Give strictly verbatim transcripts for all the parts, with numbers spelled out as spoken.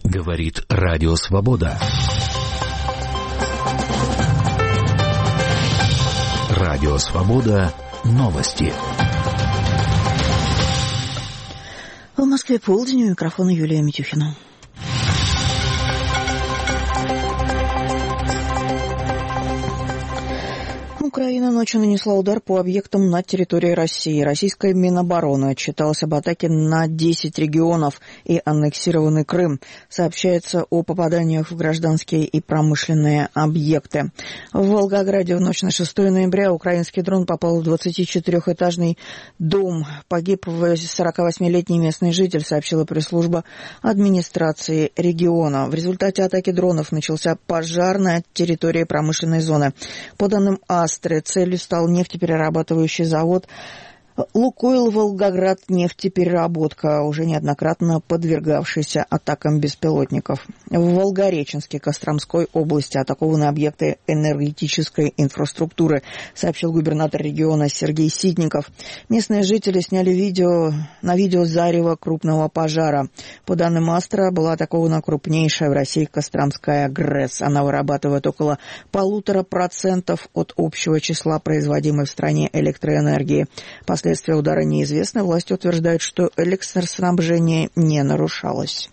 Говорит Радио Свобода. Радио Свобода. Новости. В Москве полдень, у микрофона Юлия Митюхина. Украина ночью нанесла удар по объектам на территории России. Российская Минобороны отчиталась об атаке на десять регионов и аннексированный Крым. Сообщается о попаданиях в гражданские и промышленные объекты. В Волгограде в ночь на шестое ноября украинский дрон попал в двадцатичетырёхэтажный дом. Погиб сорокавосьмилетний местный житель, сообщила пресс-служба администрации региона. В результате атаки дронов начался пожар на территории промышленной зоны. По данным АСТРы, целью стал нефтеперерабатывающий завод «Лукойл Волгоград нефтепереработка», уже неоднократно подвергавшийся атакам беспилотников. В Волгореченске Костромской области атакованы объекты энергетической инфраструктуры, сообщил губернатор региона Сергей Ситников. Местные жители сняли видео на видео зарево крупного пожара. По данным Астра, была атакована крупнейшая в России Костромская ГРЭС. Она вырабатывает около полутора процентов от общего числа производимой в стране электроэнергии. Последствия удара неизвестны. Власти утверждают, что электроснабжение не нарушалось.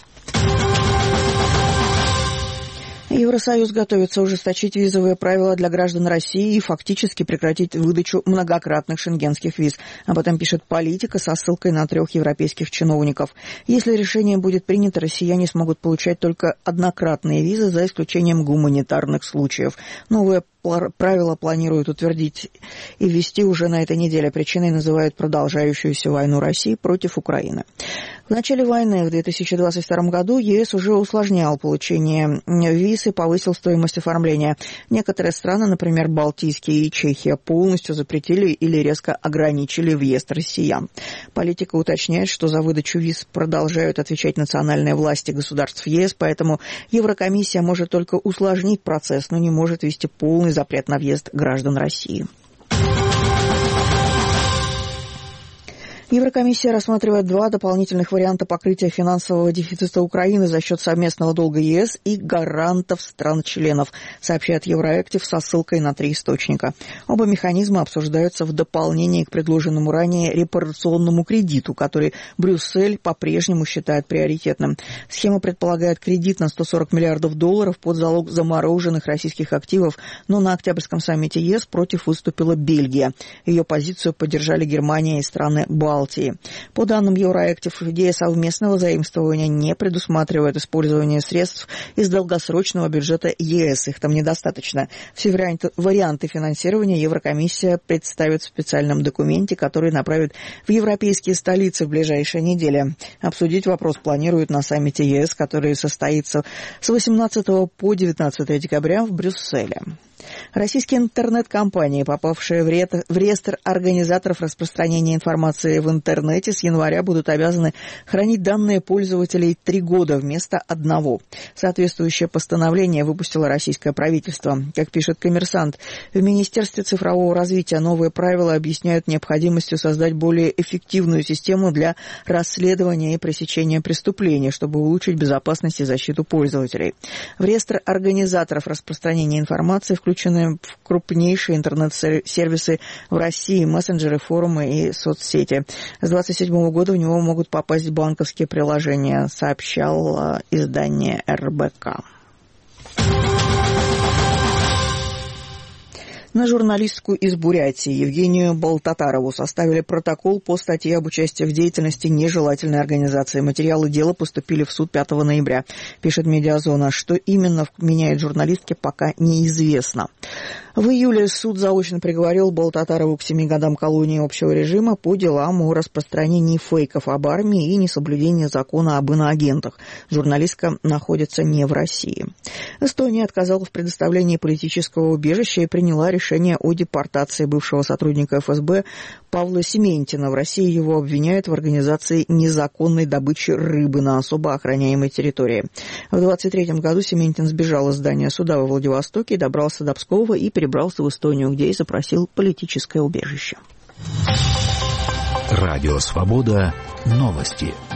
Евросоюз готовится ужесточить визовые правила для граждан России и фактически прекратить выдачу многократных шенгенских виз. Об этом пишет «Политика» со ссылкой на трех европейских чиновников. Если решение будет принято, россияне смогут получать только однократные визы, за исключением гуманитарных случаев. Новые правила планируют утвердить и ввести уже на этой неделе. Причиной называют продолжающуюся войну России против Украины. В начале войны в две тысячи двадцать втором году ЕС уже усложнял получение виз и повысил стоимость оформления. Некоторые страны, например, Балтийские и Чехия, полностью запретили или резко ограничили въезд россиян. Политика уточняет, что за выдачу виз продолжают отвечать национальные власти государств ЕС, поэтому Еврокомиссия может только усложнить процесс, но не может ввести полный запрет на въезд граждан России. Еврокомиссия рассматривает два дополнительных варианта покрытия финансового дефицита Украины за счет совместного долга ЕС и гарантов стран-членов, сообщает Евроактив со ссылкой на три источника. Оба механизма обсуждаются в дополнении к предложенному ранее репарационному кредиту, который Брюссель по-прежнему считает приоритетным. Схема предполагает кредит на сто сорок миллиардов долларов под залог замороженных российских активов, но на октябрьском саммите ЕС против выступила Бельгия. Ее позицию поддержали Германия и страны Балтии. По данным Евроактив, идея совместного заимствования не предусматривает использование средств из долгосрочного бюджета ЕС. Их там недостаточно. Все варианты финансирования Еврокомиссия представит в специальном документе, который направит в европейские столицы в ближайшие недели. Обсудить вопрос планируют на саммите ЕС, который состоится с восемнадцатого по девятнадцатое декабря в Брюсселе. Российские интернет-компании, попавшие в реестр организаторов распространения информации в интернете, с января будут обязаны хранить данные пользователей три года вместо одного. Соответствующее постановление выпустило российское правительство. Как пишет «Коммерсант», в Министерстве цифрового развития новые правила объясняют необходимостью создать более эффективную систему для расследования и пресечения преступлений, чтобы улучшить безопасность и защиту пользователей. В реестр организаторов распространения информации включены в крупнейшие интернет-сервисы в России, мессенджеры, форумы и соцсети. С двадцать седьмого года в него могут попасть банковские приложения, сообщало издание эр бэ ка. На журналистку из Бурятии Евгению Болтатарову составили протокол по статье об участии в деятельности нежелательной организации. Материалы дела поступили в суд пятого ноября, пишет «Медиазона». Что именно меняет журналистке, пока неизвестно. В июле суд заочно приговорил Болтатарову к семи годам колонии общего режима по делам о распространении фейков об армии и несоблюдении закона об иноагентах. Журналистка находится не в России. Эстония отказала в предоставлении политического убежища и приняла решение о депортации бывшего сотрудника эф эс бэ Павла Сементина. В России его обвиняют в организации незаконной добычи рыбы на особо охраняемой территории. В двадцать третьем году Сементин сбежал из здания суда во Владивостоке, добрался до Пскова и перебрался в Эстонию, где и запросил политическое убежище. Радио «Свобода». Новости.